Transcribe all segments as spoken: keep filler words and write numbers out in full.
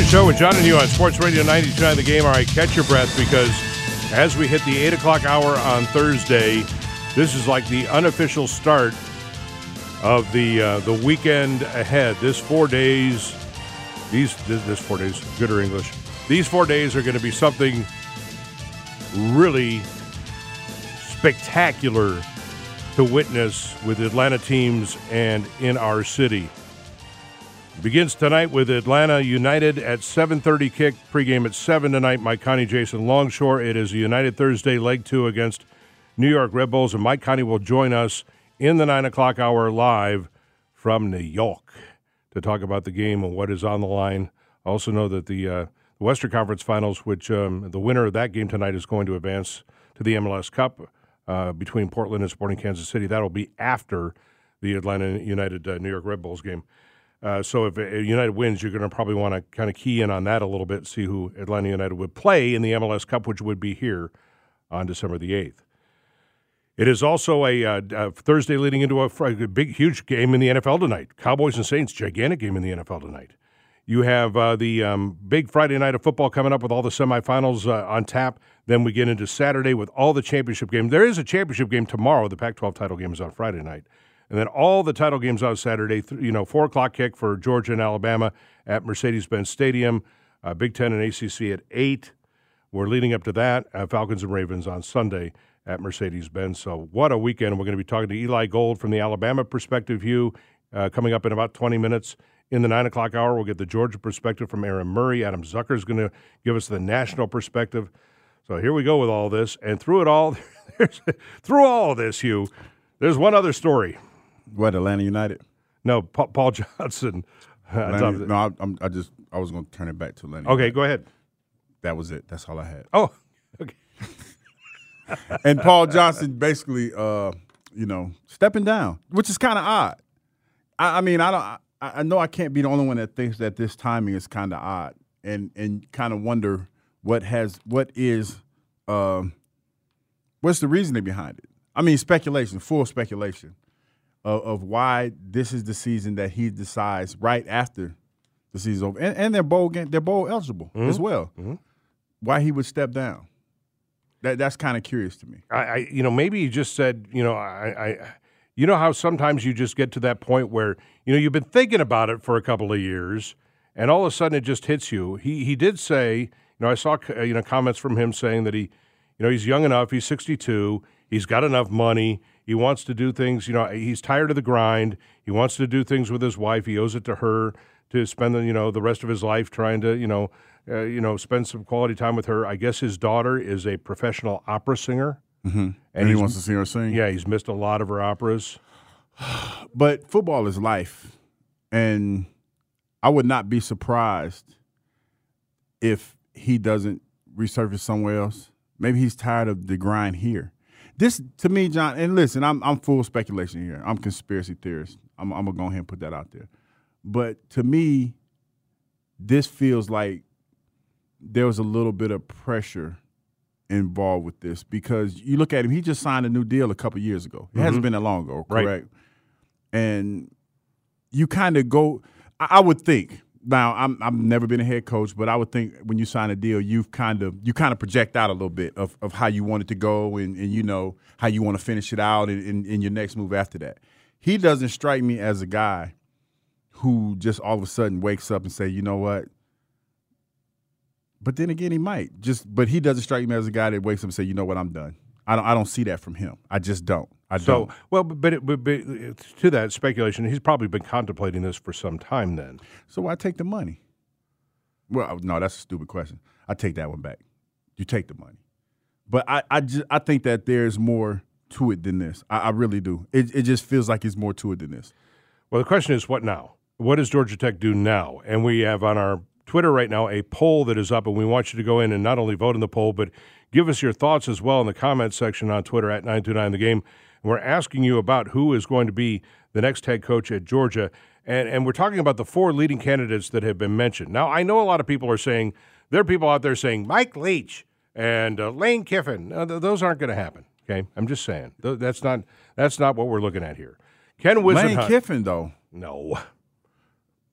Show with John and you on Sports Radio ninety-two point nine The Game. All right, catch your breath, because as we hit the eight o'clock hour on Thursday, this is like the unofficial start of the uh, the weekend ahead. This four days, these this, this four days, good or English, these four days are going to be something really spectacular to witness with Atlanta teams and in our city. Begins tonight with Atlanta United at seven thirty kick. Pregame at seven tonight. Mike Connie, Jason Longshore. It is a United Thursday leg two against New York Red Bulls, and Mike Connie will join us in the nine o'clock hour live from New York to talk about the game and what is on the line. I also know that the, uh, the Western Conference Finals, which um, the winner of that game tonight is going to advance to the M L S Cup uh, between Portland and Sporting Kansas City. That will be after the Atlanta United uh, New York Red Bulls game. Uh, so if United wins, you're going to probably want to kind of key in on that a little bit, see who Atlanta United would play in the M L S Cup, which would be here on December the eighth. It is also a, uh, a Thursday leading into a, a big, huge game in the N F L tonight. Cowboys and Saints, gigantic game in the N F L tonight. You have uh, the um, big Friday night of football coming up with all the semifinals uh, on tap. Then we get into Saturday with all the championship games. There is a championship game tomorrow. The Pac twelve title game is on Friday night. And then all the title games on Saturday, you know, four o'clock kick for Georgia and Alabama at Mercedes-Benz Stadium, uh, Big Ten and A C C at eight. We're leading up to that, uh, Falcons and Ravens on Sunday at Mercedes-Benz. So what a weekend. We're going to be talking to Eli Gold from the Alabama perspective view uh, coming up in about twenty minutes. In the nine o'clock hour, we'll get the Georgia perspective from Aaron Murray. Adam Zucker is going to give us the national perspective. So here we go with all this. And through it all, through all of this, Hugh, there's one other story. What, Atlanta United? No, Pa- Paul Johnson. Atlanta, no, I, I'm, I just I was going to turn it back to Atlanta. Okay, United. go ahead. That was it. That's all I had. Oh, okay. And Paul Johnson basically, uh, you know, stepping down, which is kind of odd. I, I mean, I don't. I, I know I can't be the only one that thinks that this timing is kind of odd, and and kind of wonder what has what is, um, what's the reasoning behind it. I mean, speculation, full speculation. Of, of why this is the season that he decides right after the season's over, and, and they're bowl game, they're bowl eligible mm-hmm. as well. Mm-hmm. Why he would step down? That that's kind of curious to me. I, I, you know, maybe he just said, you know, I, I, you know how sometimes you just get to that point where you know you've been thinking about it for a couple of years, and all of a sudden it just hits you. He he did say, you know, I saw you know comments from him saying that he, you know, he's young enough, he's sixty-two, he's got enough money. He wants to do things, you know, he's tired of the grind. He wants to do things with his wife. He owes it to her to spend, the, you know, the rest of his life trying to, you know, uh, you know, spend some quality time with her. I guess his daughter is a professional opera singer. Mm-hmm. And, and he wants to see her sing. Yeah, he's missed a lot of her operas. But football is life. And I would not be surprised if he doesn't resurface somewhere else. Maybe he's tired of the grind here. This, to me, John, and listen, I'm I'm full speculation here. I'm conspiracy theorist. I'm, I'm going to go ahead and put that out there. But to me, this feels like there was a little bit of pressure involved with this because you look at him, he just signed a new deal a couple years ago. It mm-hmm. hasn't been that long ago, correct? Right. And you kind of go, I, I would think, now, I'm, I've never been a head coach, but I would think when you sign a deal, you've kind of you kind of project out a little bit of, of how you want it to go and, and you know how you want to finish it out in, in, in your next move after that. He doesn't strike me as a guy who just all of a sudden wakes up and say, you know what? But then again, he might just. But he doesn't strike me as a guy that wakes up and say, you know what? I'm done. I don't. I don't see that from him. I just don't. I so, don't. Well, but, it, but, but to that speculation, he's probably been contemplating this for some time then. So why take the money? Well, no, that's a stupid question. I take that one back. You take the money. But I, I, just, I think that there's more to it than this. I, I really do. It, it just feels like it's more to it than this. Well, the question is, what now? What does Georgia Tech do now? And we have on our Twitter right now a poll that is up, and we want you to go in and not only vote in the poll, but give us your thoughts as well in the comments section on Twitter at nine two nine The Game. We're asking you about who is going to be the next head coach at Georgia, and, and we're talking about the four leading candidates that have been mentioned. Now, I know a lot of people are saying, there are people out there saying Mike Leach and uh, Lane Kiffin. Uh, th- those aren't going to happen, okay? I'm just saying. Th- that's not that's not what we're looking at here. Ken Whisenhunt. Lane Kiffin, though. No.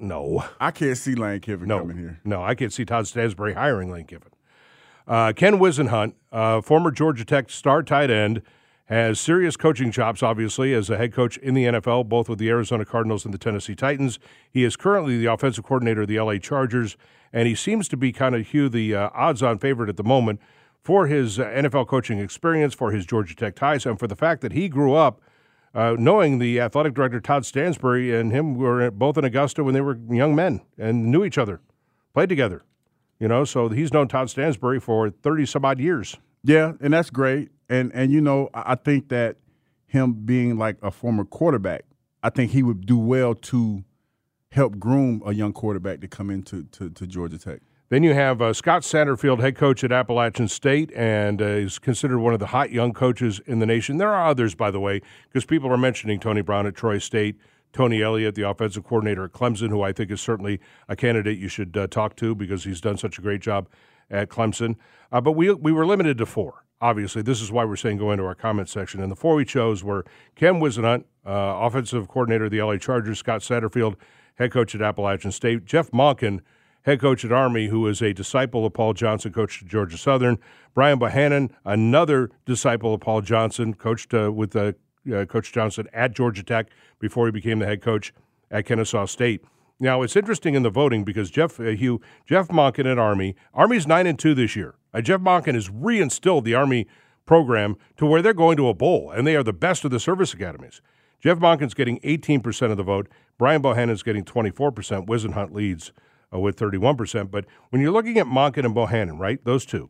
No. I can't see Lane Kiffin no. coming here. No, I can't see Todd Stansbury hiring Lane Kiffin. Uh, Ken Whisenhunt, uh, former Georgia Tech star tight end, has serious coaching chops, obviously, as a head coach in the N F L, both with the Arizona Cardinals and the Tennessee Titans. He is currently the offensive coordinator of the L A Chargers, and he seems to be kind of, Hugh, the uh, odds-on favorite at the moment for his uh, N F L coaching experience, for his Georgia Tech ties, and for the fact that he grew up uh, knowing the athletic director, Todd Stansbury, and him were both in Augusta when they were young men and knew each other, played together. You know, so he's known Todd Stansbury for thirty-some-odd years. Yeah, and that's great. And, and you know, I think that him being like a former quarterback, I think he would do well to help groom a young quarterback to come into to, to Georgia Tech. Then you have uh, Scott Satterfield, head coach at Appalachian State, and uh, is considered one of the hot young coaches in the nation. There are others, by the way, because people are mentioning Tony Brown at Troy State, Tony Elliott, the offensive coordinator at Clemson, who I think is certainly a candidate you should uh, talk to because he's done such a great job at Clemson. Uh, but we we were limited to four. Obviously, this is why we're saying go into our comment section. And the four we chose were Ken Whisenhunt, uh, offensive coordinator of the L A Chargers, Scott Satterfield, head coach at Appalachian State, Jeff Monken, head coach at Army, who is a disciple of Paul Johnson, coached at Georgia Southern, Brian Bohannon, another disciple of Paul Johnson, coached uh, with uh, uh, Coach Johnson at Georgia Tech before he became the head coach at Kennesaw State. Now, it's interesting in the voting because Jeff uh, Hugh, Jeff Monken at Army, Army's nine and two this year. Uh, Jeff Monken has reinstilled the Army program to where they're going to a bowl, and they are the best of the service academies. Jeff Monken's getting eighteen percent of the vote. Brian Bohannon's getting twenty-four percent. Whisenhunt leads uh, with thirty-one percent. But when you're looking at Monken and Bohannon, right, those two,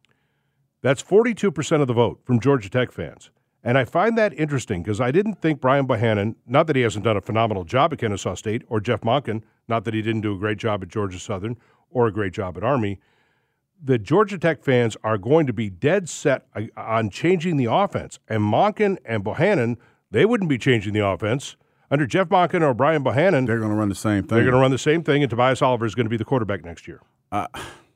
that's forty-two percent of the vote from Georgia Tech fans. And I find that interesting because I didn't think Brian Bohannon, not that he hasn't done a phenomenal job at Kennesaw State, or Jeff Monken, not that he didn't do a great job at Georgia Southern or a great job at Army, the Georgia Tech fans are going to be dead set on changing the offense. And Monken and Bohannon, they wouldn't be changing the offense. Under Jeff Monken or Brian Bohannon, they're going to run the same thing. They're going to run the same thing, and Tobias Oliver is going to be the quarterback next year. Uh,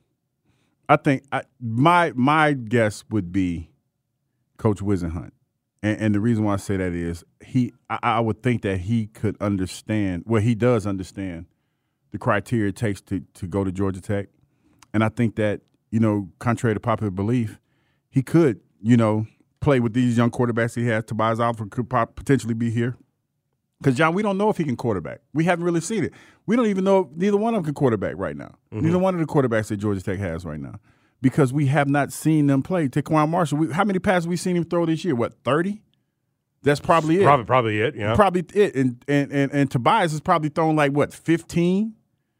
I think I, my my guess would be Coach Whisenhunt. And, and the reason why I say that is he, I, I would think that he could understand, well, he does understand the criteria it takes to, to go to Georgia Tech. And I think that, you know, contrary to popular belief, he could, you know, play with these young quarterbacks he has. Tobias Oliver could potentially be here. Because, John, we don't know if he can quarterback. We haven't really seen it. We don't even know if neither one of them can quarterback right now. Mm-hmm. Neither one of the quarterbacks that Georgia Tech has right now. Because we have not seen them play. Taquan Marshall, we, how many passes have we seen him throw this year? What, thirty? That's probably it. Probably, probably it, yeah. Probably it. And, and, and, and Tobias has probably thrown like, what, fifteen?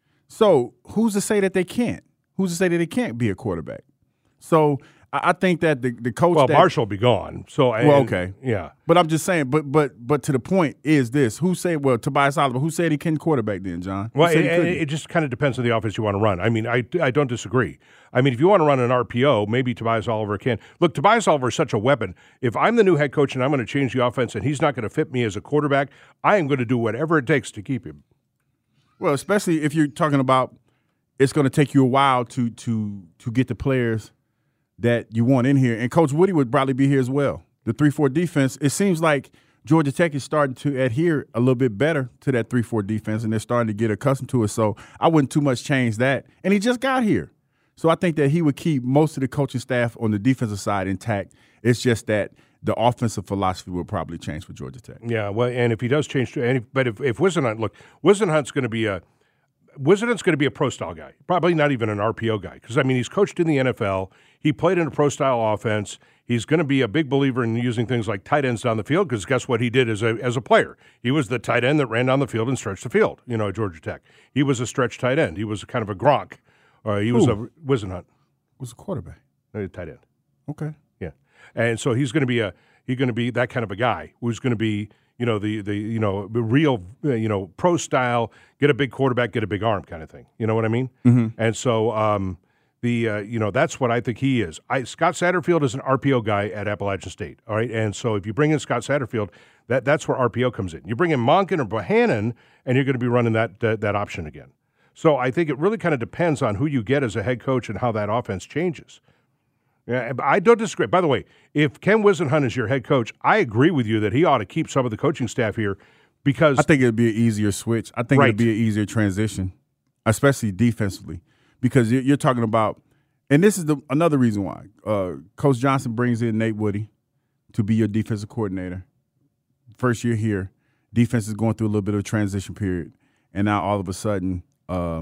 So who's to say that they can't? Who's to say that they can't be a quarterback? So I, I think that the, the coach Well, that, Marshall will be gone. So and, Well, okay. Yeah. But I'm just saying, but but but to the point is this. Who said, well, Tobias Oliver, who said he couldn't quarterback then, John? Who Well, it, said he couldn't? it just kind of depends on the offense you want to run. I mean, I, I don't disagree. I mean, if you want to run an R P O, maybe Tobias Oliver can. Look, Tobias Oliver is such a weapon. If I'm the new head coach and I'm going to change the offense and he's not going to fit me as a quarterback, I am going to do whatever it takes to keep him. Well, especially if you're talking about it's going to take you a while to to to get the players that you want in here. And Coach Woody would probably be here as well. The three four defense, it seems like Georgia Tech is starting to adhere a little bit better to that three four defense, and they're starting to get accustomed to it. So I wouldn't too much change that. And he just got here. So I think that he would keep most of the coaching staff on the defensive side intact. It's just that the offensive philosophy will probably change for Georgia Tech. Yeah, well, and if he does change, and if, but if, if Whisenhunt, look, Whisenhunt's going to be a Whisenhunt's going to be a pro-style guy, probably not even an R P O guy, because, I mean, he's coached in the N F L. He played in a pro-style offense. He's going to be a big believer in using things like tight ends down the field, because guess what he did as a as a player? He was the tight end that ran down the field and stretched the field, you know, at Georgia Tech. He was a stretch tight end. He was kind of a Gronk. Uh, he was Ooh. a Whisenhunt. Was a quarterback. A tight end. Okay. Yeah. And so he's going to be a he's going to be that kind of a guy who's going to be, you know, the the you know real you know pro style, get a big quarterback, get a big arm kind of thing. You know what I mean? Mm-hmm. And so um, the uh, you know that's what I think he is. I, Scott Satterfield is an R P O guy at Appalachian State. All right, and so if you bring in Scott Satterfield, that that's where R P O comes in. You bring in Monken or Bohannon, and you're going to be running that that, that option again. So I think it really kind of depends on who you get as a head coach and how that offense changes. Yeah, I don't disagree. By the way, if Ken Whisenhunt is your head coach, I agree with you that he ought to keep some of the coaching staff here Because I think it'd be an easier switch. I think right. it'd be an easier transition, especially defensively, because you're, you're talking about, and this is the, another reason why uh, Coach Johnson brings in Nate Woody to be your defensive coordinator. First year here, defense is going through a little bit of a transition period, and now all of a sudden uh,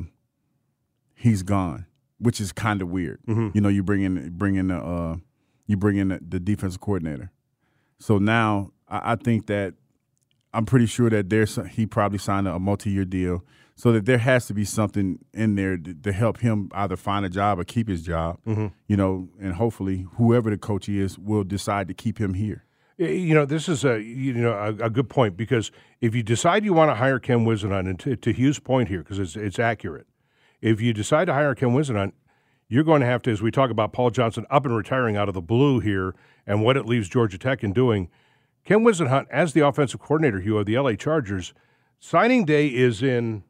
he's gone, which is kind of weird. Mm-hmm. You know, you bring in bring in the uh, you bring in the, the defensive coordinator. So now I, I think that. I'm pretty sure that there's he probably signed a multi-year deal, so that there has to be something in there to, to help him either find a job or keep his job. Mm-hmm. You know, and hopefully whoever the coach is will decide to keep him here. You know, this is a you know a, a good point, because if you decide you want to hire Ken Whisenhunt, and to, to Hugh's point here, because it's it's accurate, if you decide to hire Ken Whisenhunt, you're going to have to, as we talk about Paul Johnson up and retiring out of the blue here, and what it leaves Georgia Tech in doing. Ken Whisenhunt, as the offensive coordinator, Hugh, of the L A Chargers, signing day is in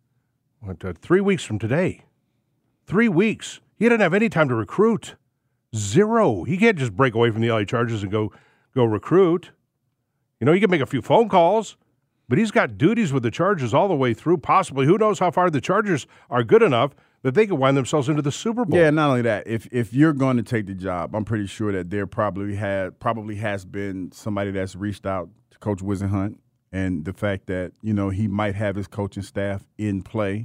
what, uh, three weeks from today. Three weeks. He didn't have any time to recruit. Zero. He can't just break away from the L A Chargers and go go recruit. You know, he can make a few phone calls, but he's got duties with the Chargers all the way through. Possibly, who knows how far the Chargers are good enough that they could wind themselves into the Super Bowl. Yeah, not only that, if if you're going to take the job, I'm pretty sure that there probably had probably has been somebody that's reached out to Coach Whisenhunt, and the fact that, you know, he might have his coaching staff in play.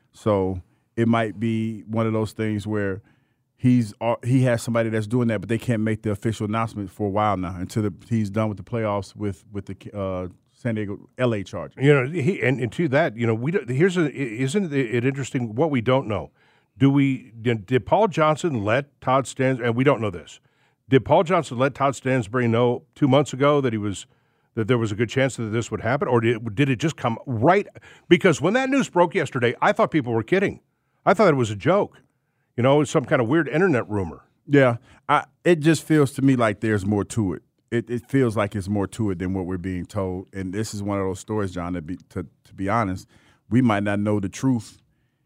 So it might be one of those things where he's he has somebody that's doing that, but they can't make the official announcement for a while now until the, he's done with the playoffs with with the uh, San Diego L A Chargers. You know, he, and, and to that, you know, we don't, here's a isn't it interesting what we don't know? Do we did, did Paul Johnson let Todd Stansbury, and we don't know this, did Paul Johnson let Todd Stansbury know two months ago that he was that there was a good chance that this would happen, or did did it just come right? Because when that news broke yesterday, I thought people were kidding. I thought it was a joke. You know, some kind of weird internet rumor. Yeah, I, it just feels to me like there's more to it. It, it feels like it's more to it than what we're being told. And this is one of those stories, John, that be, to, to be honest, we might not know the truth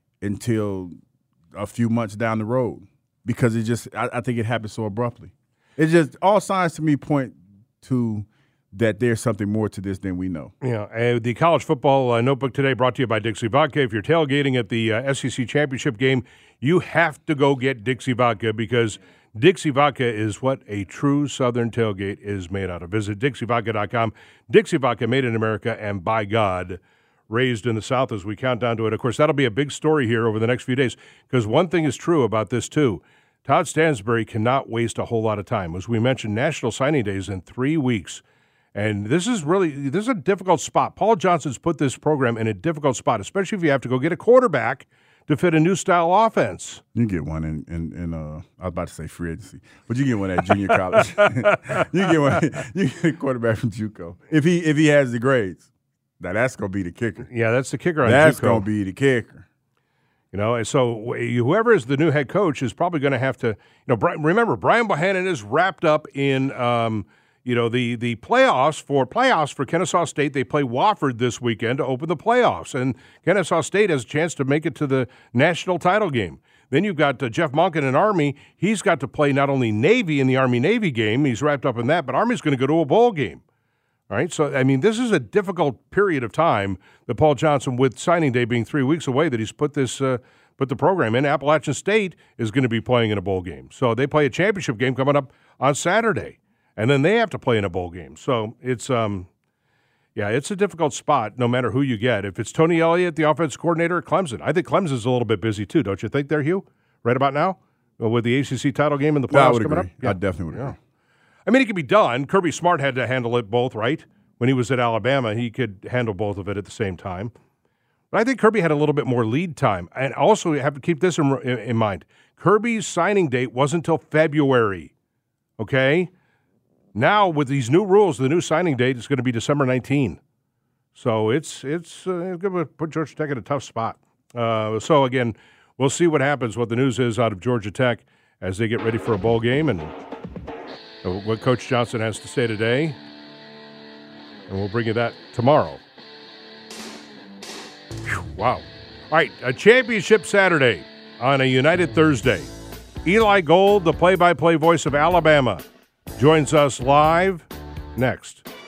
until a few months down the road, because it just I, I think it happened so abruptly. It just all signs to me point to that there's something more to this than we know. Yeah, uh, the college football uh, notebook today brought to you by Dixie Vodka. If you're tailgating at the uh, S E C Championship game, you have to go get Dixie Vodka, because Dixie Vodka is what a true Southern tailgate is made out of. Visit Dixie Vodka dot com. Dixie Vodka, made in America, and by God, raised in the South, as we count down to it. Of course, that'll be a big story here over the next few days, because one thing is true about this, too. Todd Stansbury cannot waste a whole lot of time. As we mentioned, National Signing Day is in three weeks. And this is really, this is a difficult spot. Paul Johnson's put this program in a difficult spot, especially if you have to go get a quarterback to fit a new style offense. You get one in, in, in uh, I was about to say free agency, but you get one at junior college. you get one, you get a quarterback from JUCO. If he if he has the grades, now that's going to be the kicker. Yeah, that's the kicker on That's JUCO. going to be the kicker. You know, and so whoever is the new head coach is probably going to have to, you know, remember, Brian Bohannon is wrapped up in, um, you know, the the playoffs for playoffs for Kennesaw State. They play Wofford this weekend to open the playoffs, and Kennesaw State has a chance to make it to the national title game. Then you've got uh, Jeff Monken in Army. He's got to play not only Navy in the Army-Navy game, he's wrapped up in that, but Army's going to go to a bowl game. All right, so, I mean, this is a difficult period of time that Paul Johnson, with signing day being three weeks away, that he's put this uh, put the program in. Appalachian State is going to be playing in a bowl game. So they play a championship game coming up on Saturday. And then they have to play in a bowl game. So it's, um, yeah, it's a difficult spot no matter who you get. If it's Tony Elliott, the offense coordinator at Clemson, I think Clemson's a little bit busy too, don't you think there, Hugh? Right about now? With the A C C title game and the playoffs I would coming agree. up? Yeah. I definitely would yeah. agree. I mean, it could be done. Kirby Smart had to handle it both, right? When he was at Alabama, he could handle both of it at the same time. But I think Kirby had a little bit more lead time. And also, you have to keep this in, in mind. Kirby's signing date wasn't until February, okay? Now, with these new rules, the new signing date is going to be December nineteenth. So it's it's, uh, it's going to put Georgia Tech in a tough spot. Uh, so, again, we'll see what happens, what the news is out of Georgia Tech as they get ready for a bowl game and what Coach Johnson has to say today. And we'll bring you that tomorrow. Whew, wow. All right, a championship Saturday on a United Thursday. Eli Gold, the play-by-play voice of Alabama, joins us live next.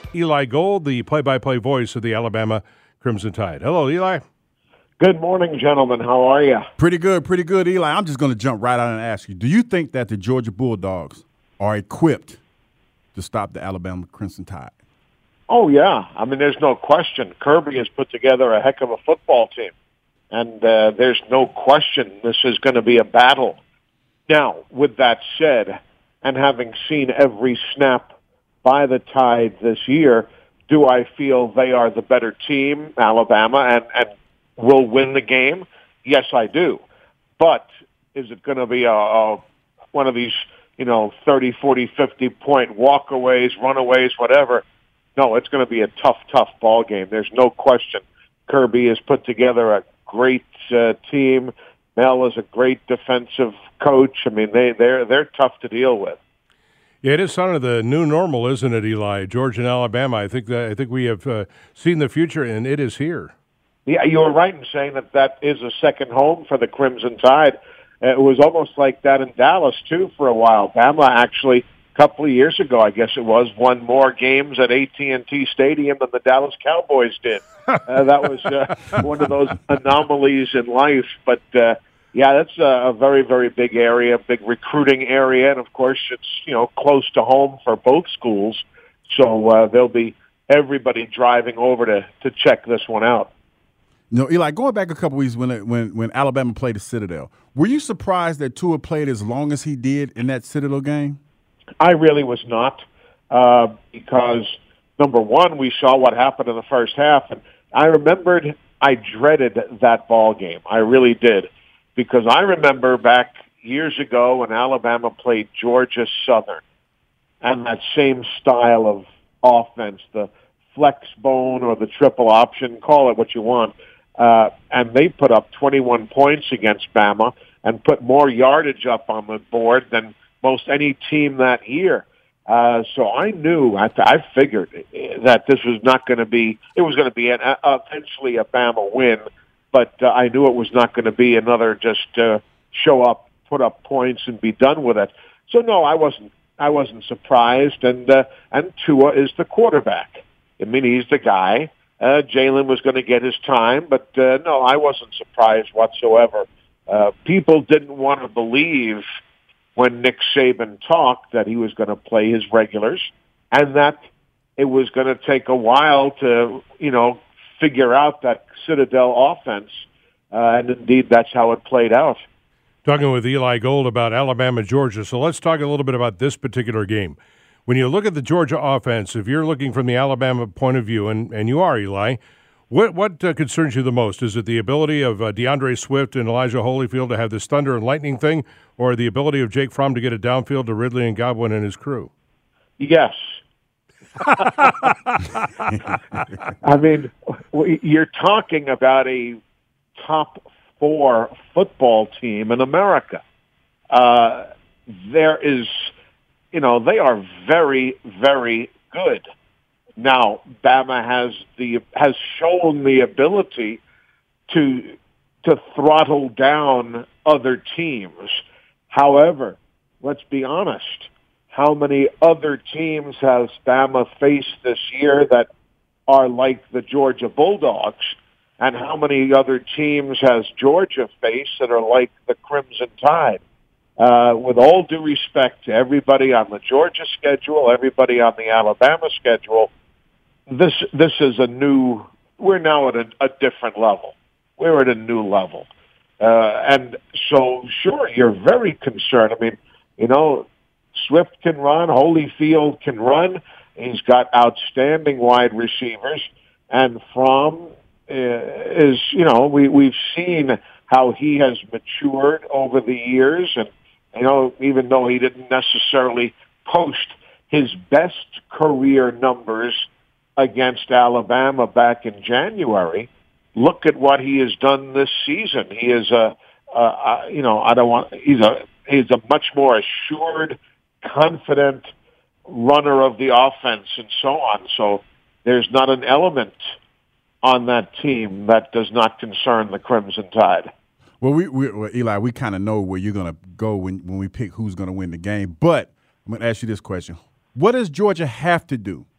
Eli Gold, the play-by-play voice of the Alabama Crimson Tide. Hello, Eli. Good morning, gentlemen. How are you? Pretty good, pretty good, Eli. I'm just going to jump right out and ask you, do you think that the Georgia Bulldogs are equipped to stop the Alabama Crimson Tide? Oh, yeah. I mean, there's no question. Kirby has put together a heck of a football team, and uh, there's no question this is going to be a battle. Now, with that said, and having seen every snap by the Tide this year, do I feel they are the better team, Alabama, and, and will win the game? Yes, I do. But is it going to be a, a one of these, you know, thirty, forty, fifty-point walkaways, runaways, whatever? No, it's going to be a tough, tough ball game. There's no question. Kirby has put together a great uh, team. Mel is a great defensive coach. I mean, they, they're they're tough to deal with. Yeah, it is kind of the new normal, isn't it, Eli? Georgia and Alabama. I think that I think we have uh, seen the future, and it is here. Yeah, you were right in saying that that is a second home for the Crimson Tide. It was almost like that in Dallas, too, for a while. Bama actually, a couple of years ago, I guess it was, won more games at A T and T Stadium than the Dallas Cowboys did. uh, that was uh, one of those anomalies in life. But, uh, yeah, that's a very, very big area, big recruiting area. And, of course, it's, you know, close to home for both schools. So uh, there'll be everybody driving over to, to check this one out. You know, Eli, going back a couple weeks when when when Alabama played the Citadel, were you surprised that Tua played as long as he did in that Citadel game? I really was not, uh, because, number one, we saw what happened in the first half, and I remembered I dreaded that ball game. I really did, because I remember back years ago when Alabama played Georgia Southern, and that same style of offense, the flex bone or the triple option, call it what you want. Uh, and they put up twenty-one points against Bama and put more yardage up on the board than most any team that year. Uh, so I knew, I, I figured that this was not going to be, it was going to be an, uh, eventually a Bama win, but uh, I knew it was not going to be another just uh, show up, put up points and be done with it. So no, I wasn't, I wasn't surprised. And, uh, and Tua is the quarterback. I mean, he's the guy. Uh, Jalen was going to get his time, but uh, no, I wasn't surprised whatsoever. Uh, people didn't want to believe when Nick Saban talked that he was going to play his regulars and that it was going to take a while to, you know, figure out that Citadel offense. Uh, and indeed, that's how it played out. Talking with Eli Gold about Alabama, Georgia. So let's talk a little bit about this particular game. When you look at the Georgia offense, if you're looking from the Alabama point of view, and, and you are, Eli, what what uh, concerns you the most? Is it the ability of uh, DeAndre Swift and Elijah Holyfield to have this thunder and lightning thing, or the ability of Jake Fromm to get it downfield to Ridley and Godwin and his crew? Yes. I mean, you're talking about a top four football team in America. Uh, there is... You know, they are very, very good. Now, Bama has the has shown the ability to to throttle down other teams. However, let's be honest, how many other teams has Bama faced this year that are like the Georgia Bulldogs? And how many other teams has Georgia faced that are like the Crimson Tide? Uh, with all due respect to everybody on the Georgia schedule, everybody on the Alabama schedule, this this is a new. We're now at a, a different level. We're at a new level, uh, and so sure, you're very concerned. I mean, you know, Swift can run, Holyfield can run. He's got outstanding wide receivers, and Fromm uh, is. You know, we we've seen how he has matured over the years, and. You know, even though he didn't necessarily post his best career numbers against Alabama back in January, look at what he has done this season. He is a, a you know, I don't want. He's a he's a much more assured, confident runner of the offense and so on. So there's not an element on that team that does not concern the Crimson Tide. Well, we, we well, Eli, we kind of know where you're going to go when, when we pick who's going to win the game. But I'm going to ask you this question. What does Georgia have to do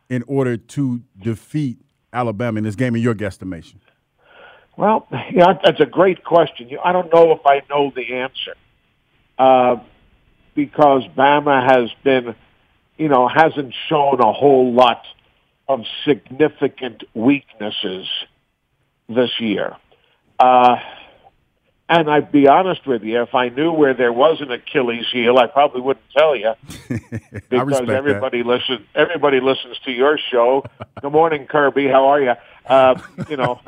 in order to defeat Alabama in this game, in your guesstimation? Well, yeah, that's a great question. I don't know if I know the answer uh, because Bama has been, you know, hasn't shown a whole lot of significant weaknesses this year. Uh, and I'd be honest with you, if I knew where there was an Achilles heel, I probably wouldn't tell you because everybody that. listens. Everybody listens to your show. Good morning, Kirby. How are you? Uh, you know,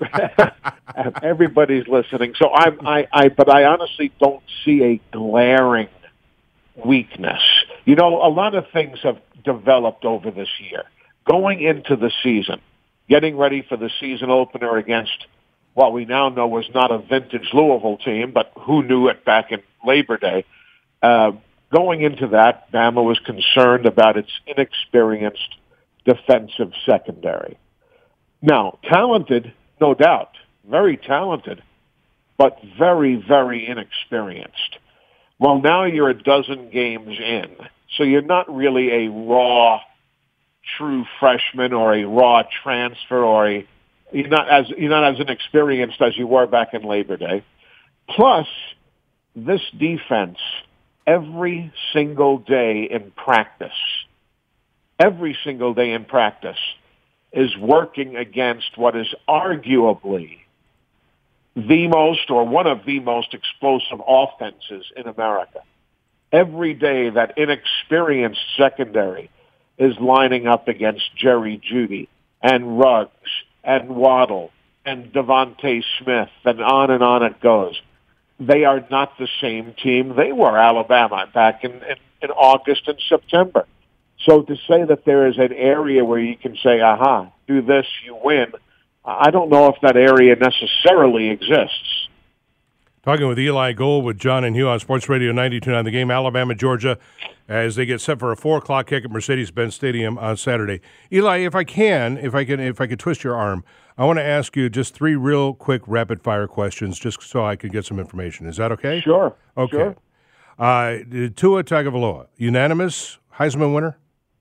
everybody's listening. So I'm, I, I, but I honestly don't see a glaring weakness. You know, a lot of things have developed over this year. Going into the season, getting ready for the season opener against what we now know was not a vintage Louisville team, but who knew it back in Labor Day. Uh, going into that, Bama was concerned about its inexperienced defensive secondary. Now, talented, no doubt, very talented, but very, very inexperienced. Well, now you're a dozen games in, so you're not really a raw, true freshman or a raw transfer, or a you're not as you're not as inexperienced as you were back in Labor Day. Plus, this defense every single day in practice, every single day in practice, is working against what is arguably the most or one of the most explosive offenses in America. Every day that inexperienced secondary is lining up against Jerry Jeudy and Ruggs and Waddle and Devontae Smith, and on and on it goes. They are not the same team they were, Alabama, back in, in, in August and September. So to say that there is an area where you can say, aha, do this, you win, I don't know if that area necessarily exists. Talking with Eli Gold with John and Hugh on Sports Radio ninety-two point nine The Game, Alabama, Georgia, as they get set for a four o'clock kick at Mercedes-Benz Stadium on Saturday. Eli, if I can, if I can, if I could twist your arm, I want to ask you just three real quick rapid-fire questions just so I could get some information. Is that okay? Sure. Okay. Sure. Uh, Tua Tagovailoa, unanimous Heisman winner?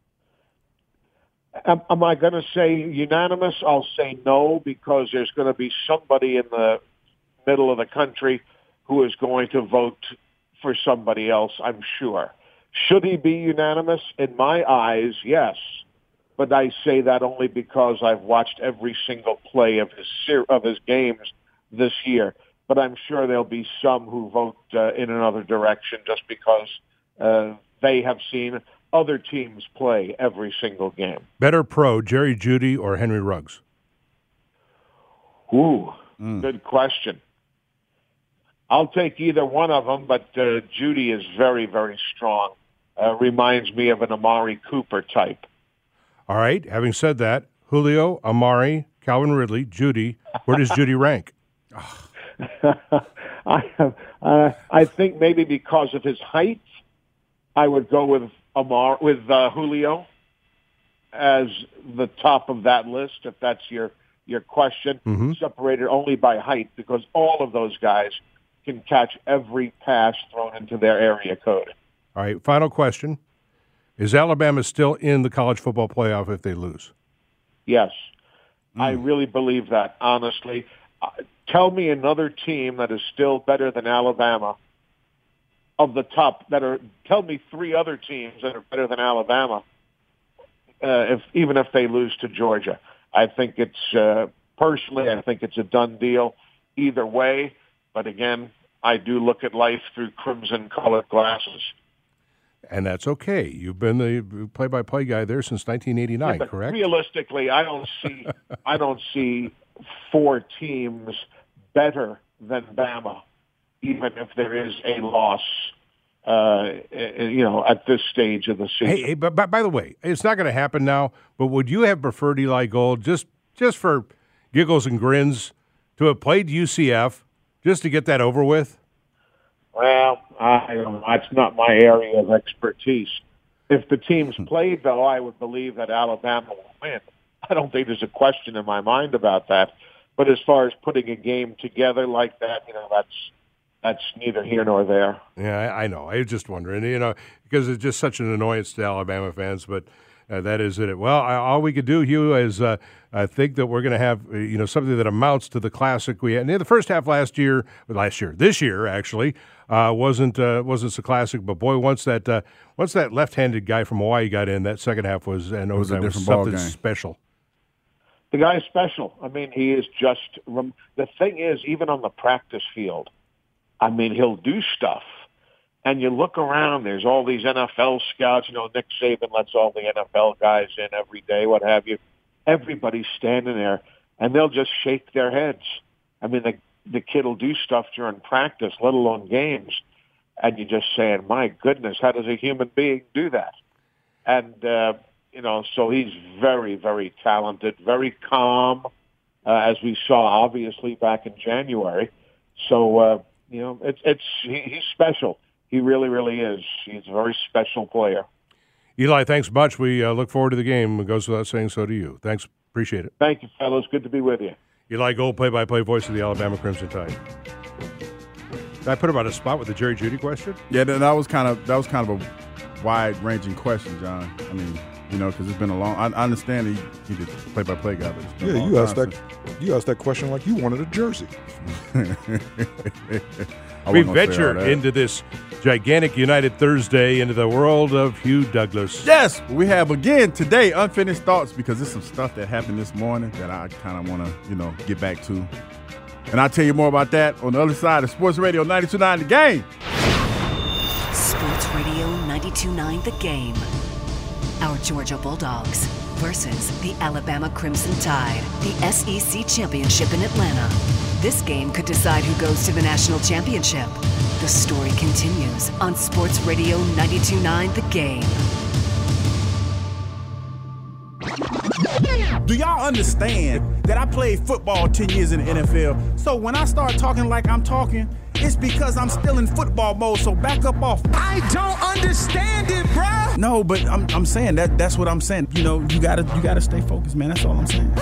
Am, am I going to say unanimous? I'll say no, because there's going to be somebody in the middle of the country who is going to vote for somebody else, I'm sure. Should he be unanimous? In my eyes, yes. But I say that only because I've watched every single play of his ser- of his games this year. But I'm sure there'll be some who vote uh, in another direction just because uh, they have seen other teams play every single game. Better pro, Jerry Jeudy or Henry Ruggs? Ooh, mm. good question. I'll take either one of them, but uh, Jeudy is very, very strong. Uh, reminds me of an Amari Cooper type. All right. Having said that, Julio, Amari, Calvin Ridley, Jeudy, where does Jeudy rank? I have, uh, I think maybe because of his height, I would go with Amar with uh, Julio as the top of that list, if that's your your question. Mm-hmm. Separated only by height, because all of those guys can catch every pass thrown into their area code. All right, final question. Is Alabama still in the college football playoff if they lose? Yes. Mm. I really believe that, honestly. Uh, tell me another team that is still better than Alabama of the top that are tell me three other teams that are better than Alabama uh, if even if they lose to Georgia. I think it's uh, personally I think it's a done deal either way. But again, I do look at life through crimson-colored glasses. And that's okay. You've been the play-by-play guy there since nineteen eighty-nine, yeah, correct? Realistically, I don't see I don't see four teams better than Bama, even if there is a loss. Uh, you know, at this stage of the season. Hey, hey but, but by the way, it's not going to happen now. But would you have preferred Eli Gold just just for giggles and grins to have played U C F? Just to get that over with? Well, I don't know. That's not my area of expertise. If the teams played, though, I would believe that Alabama will win. I don't think there's a question in my mind about that. But as far as putting a game together like that, you know, that's that's neither here nor there. Yeah, I, I know. I was just wondering, you know, because it's just such an annoyance to Alabama fans. But uh, that is it. Well, I, all we could do, Hugh, is uh, I think that we're going to have uh, you know something that amounts to the classic we had. And the first half last year, last year, this year actually uh, wasn't uh, wasn't so classic. But boy, once that uh, once that left-handed guy from Hawaii got in, that second half was and it was, a was different ball something game. special. The guy is special. I mean, he is just – the thing is, even on the practice field, I mean, he'll do stuff. And you look around, there's all these N F L scouts. You know, Nick Saban lets all the N F L guys in every day, what have you. Everybody's standing there, and they'll just shake their heads. I mean, the, the kid will do stuff during practice, let alone games. And you're just saying, my goodness, how does a human being do that? And uh, – You know, so he's very, very talented, very calm, uh, as we saw obviously back in January. So, uh, you know, it's it's he, he's special. He really, really is. He's a very special player. Eli, thanks much. We uh, look forward to the game. It goes without saying, so do you. Thanks. Appreciate it. Thank you, fellas. Good to be with you. Eli Gold, play-by-play voice of the Alabama Crimson Tide. Did I put him on a spot with the Jerry Jeudy question? Yeah, that, that was kind of that was kind of a wide-ranging question, John. I mean, you know, because it's been a long. I, I understand he he did play-by-play guy, but it's been yeah, a long you asked time that. You asked that question like you wanted a jersey. We venture into this gigantic United Thursday into the world of Hugh Douglas. Yes, we have again today unfinished thoughts because there's some stuff that happened this morning that I kind of want to, you know, get back to. And I'll tell you more about that on the other side of Sports Radio ninety-two point nine The Game. Sports Radio ninety-two point nine The Game. Our Georgia Bulldogs versus the Alabama Crimson Tide. The S E C Championship in Atlanta. This game could decide who goes to the national championship. The story continues on Sports Radio ninety-two point nine The Game. Do y'all understand that I played football ten years in the N F L? So when I start talking like I'm talking, it's because I'm still in football mode, so back up off. I don't understand it, bro. No, but I'm I'm saying that that's what I'm saying. You know, you gotta you gotta stay focused, man. That's all I'm saying.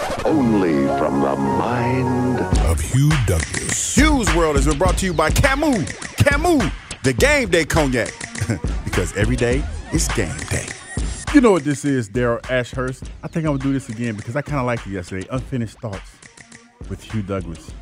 Only from the mind Of Hugh Douglas. Hugh's World has been brought to you by Camus. Camus, the game day cognac. Because every day is game day. You know what this is, Daryl Ashurst. I think I'm going to do this again because I kind of liked it yesterday. Unfinished Thoughts with Hugh Douglas.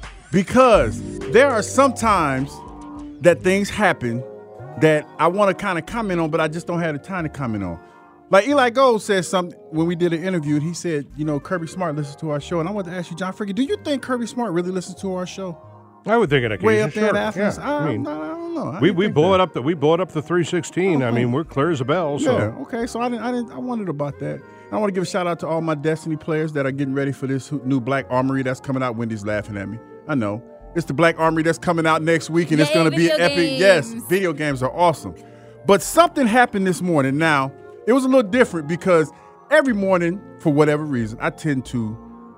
Because there are some times that things happen that I want to kind of comment on, but I just don't have the time to comment on. Like Eli Gold said something when we did an interview. He said, you know, Kirby Smart listens to our show. And I want to ask you, John Fricke, do you think Kirby Smart really listens to our show? I would think an occasion. Way up there sure. at Athens? Yeah. I, I mean, I don't know. I we didn't we think blow that. it up the we blow it up the three sixteen. I mean, we're clear as a bell. So. Yeah, okay. So I didn't, I didn't, I wondered about that. And I want to give a shout out to all my Destiny players that are getting ready for this new Black Armory that's coming out. Wendy's laughing at me. I know. It's the Black Armory that's coming out next week, and Yay, it's going to be an epic. games. Yes, video games are awesome. But something happened this morning. Now, it was a little different because every morning, for whatever reason, I tend to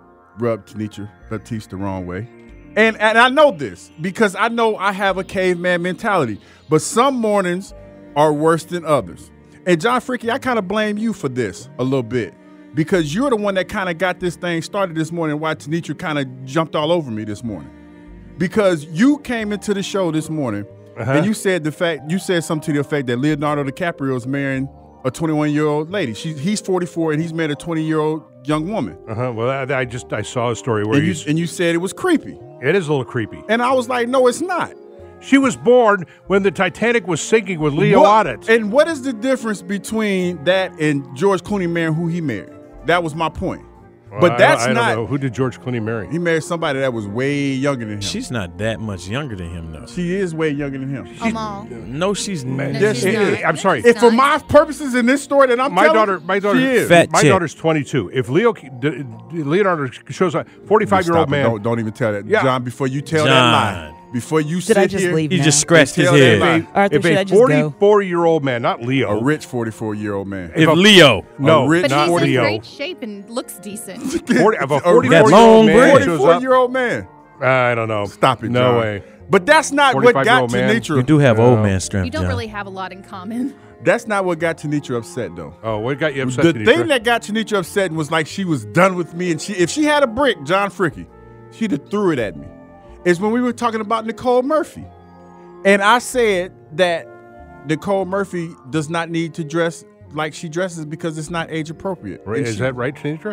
rub Tanisha Latif the wrong way. And and I know this because I know I have a caveman mentality. But some mornings are worse than others. And John Fricke, I kind of blame you for this a little bit because you're the one that kind of got this thing started this morning while Tanisha kind of jumped all over me this morning. Because you came into the show this morning uh-huh. and you said the fact you said something to the effect that Leonardo DiCaprio is marrying a twenty-one-year-old lady. She, he's forty-four and he's married a twenty-year-old young woman. Uh-huh. Well, I, I just I saw a story where and you, he's, and you said it was creepy. It is a little creepy. And I was like, no, it's not. She was born when the Titanic was sinking with Leo what, on it. And what is the difference between that and George Clooney marrying who he married? That was my point. Well, but that's I don't, I not. don't know. Who did George Clooney marry? He married somebody that was way younger than him. She's not that much younger than him, though. She is way younger than him. Amal. No, she's not. No, Yes, she's she not. is. I'm sorry. If for my purposes in this story that I'm my telling, daughter, my daughter, she is. Fat my chick. daughter's twenty-two. If Leo, d- Leonardo shows a forty-five-year-old Stop it. man, Don't, don't even tell that, Yeah. John. Before you tell John. that lie, before you Did sit I just here, leave He now? just scratched his Tell that head. lie. Arthur, if should I a just go? forty-four-year-old man, not Leo, a rich forty-four-year-old man. If a- Leo. no, a rich But not he's in Leo. great shape and looks decent. forty, if a A forty-four-year-old long man beard. shows up, forty-four-year-old man. I don't know. Stop it, No John. way. But that's not what got forty-five-year-old man. Tanisha. You do have No. old man strength, You don't John. really have a lot in common. That's not what got Tanisha upset, though. Oh, what got you upset? The Tanisha? thing that got Tanisha upset was like she was done with me, and she if she had a brick, John Fricke, she'd have threw it at me. Is when we were talking about Nicole Murphy, and I said that Nicole Murphy does not need to dress like she dresses because it's not age appropriate. Right, And is she- that right, Tanisha?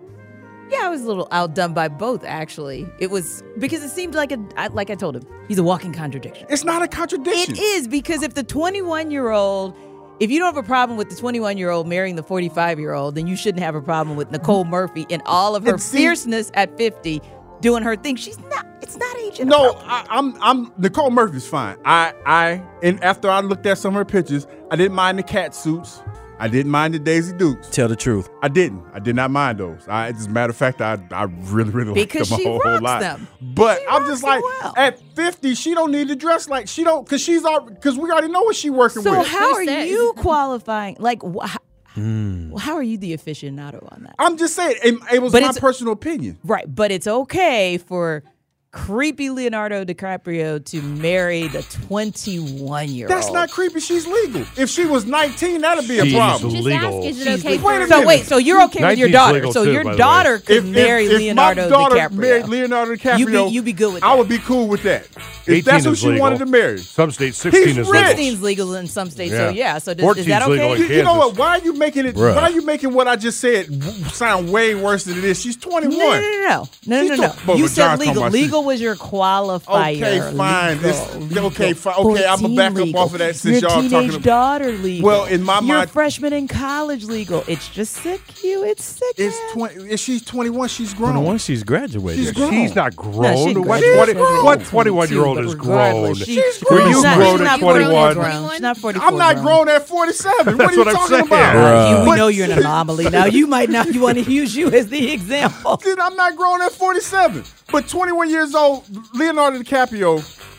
Yeah, I was a little outdone by both, actually. It was because it seemed like a I- like I told him, he's a walking contradiction. It's not a contradiction. It is, because if the twenty-one-year-old, if you don't have a problem with the twenty-one-year-old marrying the forty-five-year-old, then you shouldn't have a problem with Nicole Murphy and all of her And see- fierceness at fifty doing her thing. She's not, it's not age No, inappropriate. I, I'm I'm Nicole Murphy's fine. I I and after I looked at some of her pictures, I didn't mind the cat suits. I didn't mind the Daisy Dukes. Tell the truth. I didn't. I did not mind those. I, as a matter of fact, I I really really Because liked them she a whole, whole rocks lot. them. But She I'm rocks just them like well. at fifty, she don't need to dress like she don't because she's all because we already know what she working So with. how Who are says? you qualifying? Like, wh- Hmm. well, how are you the aficionado on that? I'm just saying it, it was But my it's- personal opinion. Right, but it's okay for creepy Leonardo DiCaprio to marry the twenty-one-year-old. That's not creepy. She's legal. If she was nineteen, that'd be a She's problem. Just legal. ask, is it She's okay legal. for Wait a So minute. wait, so you're okay with your nineteen's daughter? legal So too, your by the way. daughter could If, marry if, if Leonardo my daughter DiCaprio. married Leonardo DiCaprio, You be- you be good with I that. would be cool with that. If eighteen that's who is she legal. wanted to marry. Some states sixteen He's is rich. legal. sixteen's legal in some states, so Yeah. yeah. So does, is fourteen's that legal okay? in You, you know Kansas. what? Why are you making it? Bruh. Why are you making what I just said w- sound way worse than it is? She's twenty-one. No, no, no, no, no, She's no, no. talk- but You what said John's talking legal. about, Legal she- was your qualifier. Okay, fine. Legal, It's- legal. okay, fine. Okay, I'ma fourteen back up legal. off of that since your y'all teenage talking about- daughter legal. Well, in my your mind- freshman in college legal. It's just sick. You, it's sick. It's man. twenty. If she's twenty-one, she's grown. Twenty-one, she's graduated. She's grown. She's not grown. No, she what graduated. twenty, She's grown. what twenty-one-year-old But is regardless, grown? she- She's Were grown. you She's not- grown she's at not forty-four twenty-one? grown. She's not forty-four I'm not grown. grown at forty-seven. What That's are you what I'm talking saying. about? Bruh. You, we But- know you're an anomaly. Now you might not. You want to use you as the example. Dude, I'm not grown at forty-seven. But twenty-one years old, Leonardo DiCaprio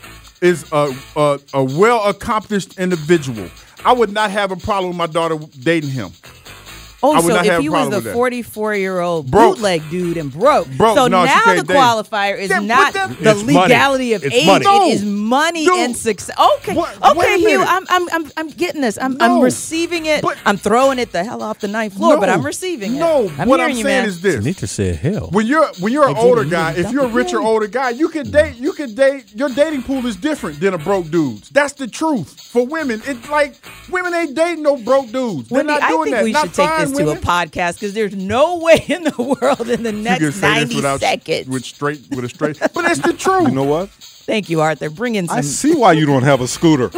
is a, a, a well-accomplished individual. I would not have a problem with my daughter dating him. Oh, I would so not if have a he was problem the with that. forty-four-year-old Broke. bootleg dude and broke, Broke. so No, she now can't the date him. qualifier is That- but not that- the It's money. legality of It's age; money. it is money Dude. and success. Okay, What- okay, wait a Hugh, minute. I'm, I'm, I'm, I'm getting this. I'm, No. I'm receiving it. But- I'm throwing it the hell off the ninth floor, No. but I'm receiving it. No, I'm what hearing I'm you, saying man. is this. Anitra said hell. When you're when you're an I older didn't guy, even if you're a dump richer it. older guy, you can date. You can date. Your dating pool is different than a broke dude's. That's the truth. For women, it's like women ain't dating no broke dudes. They're Wendy, not I doing think that. we Not should take fine this women. to a podcast because there's no way in the world in the You can next say this ninety without seconds. with straight with a straight. But it's the truth. You know what? Thank you, Arthur. Bring in some. I see why you don't have a scooter.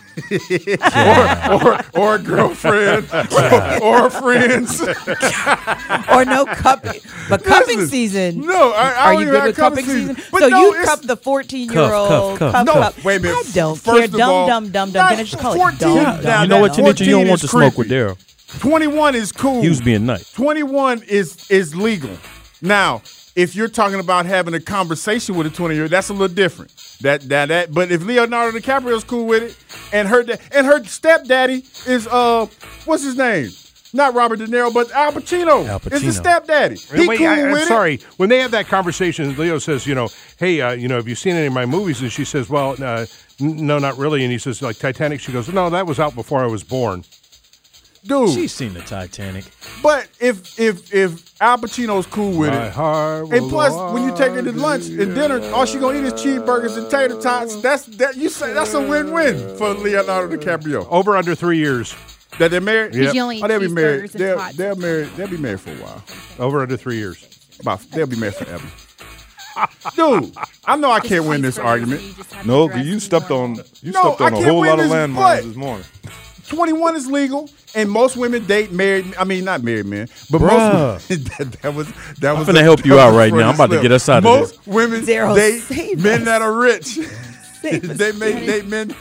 or, or a girlfriend or, or friends. or no cupping. But cupping Listen, season. no, I- I are don't you even good have with cupping cupping season? season. But so no, you it's- cup the fourteen-year-old. Cuff, Cup, cuff, cup. cuff. Wait a minute. I don't First care. of Dumb, all, dumb, dumb, dumb. that's Can I just call it fourteen. dumb, Now, dumb, now, You know what, dumb? Tanisha? You don't fourteen want to is smoke with creepy. Daryl. twenty-one is cool. He was being nice. twenty-one is is legal. Now, if you're talking about having a conversation with a twenty-year-old, that's a little different. That that that. But if Leonardo DiCaprio's cool with it, and her da- and her stepdaddy is uh, what's his name? Not Robert De Niro, but Al Pacino. Al Is the Pacino. stepdaddy. He Wait, cool I, I'm with it. sorry. When they have that conversation, Leo says, you know, hey, uh, you know, have you seen any of my movies? And she says, well, uh, n- no, not really. And he says, like Titanic. She goes, no, that was out before I was born. Dude. She's seen the Titanic. But if if if Al Pacino's cool with My it, heart will and plus go when you take her to on lunch to and dinner, all she gonna eat is cheeseburgers and tater tots. That's that you say that's a win-win for Leonardo DiCaprio. Over under three years. That they're married. Yep. You only eat Oh, they'll be married. cheeseburgers and They'll, tots. they'll married. They'll be married for a while. Over under three years. About they'll be married forever. Dude, I know I can't win this argument. No, you stepped on you No, stepped I on a can't whole win lot of this, landmines but- this morning. twenty-one is legal, and most women date married. I mean, not married men, but Bruh. most that, that was that was. finna a- help you that out was right Freddie now. I'm about to Slip. get us out of most this. women Daryl, date save men us. that are rich. Save us. they may date men.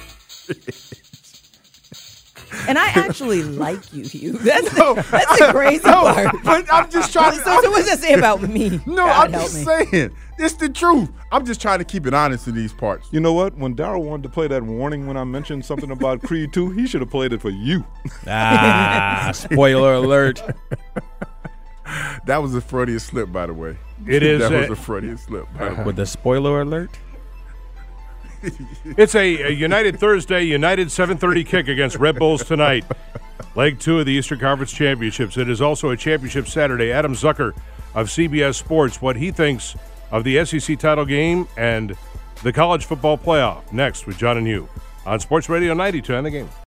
And I actually like you, Hugh. That's No, the, that's the crazy no, part. but I'm just trying to. So, so what does that say about me? no, God I'm help just me. saying. It's the truth. I'm just trying to keep it honest in these parts. You know what? When Daryl wanted to play that warning when I mentioned something about Creed two, he should have played it for you. Ah, spoiler alert. That was a Freudian slip, by the way. It is, That was uh, a Freudian slip. By the way. With the spoiler alert? It's a, a United Thursday, United seven thirty kick against Red Bulls tonight. Leg two of the Eastern Conference Championships. It is also a championship Saturday. Adam Zucker of C B S Sports, what he thinks of the S E C title game and the college football playoff. Next with John and Hugh on Sports Radio ninety-two and the Game.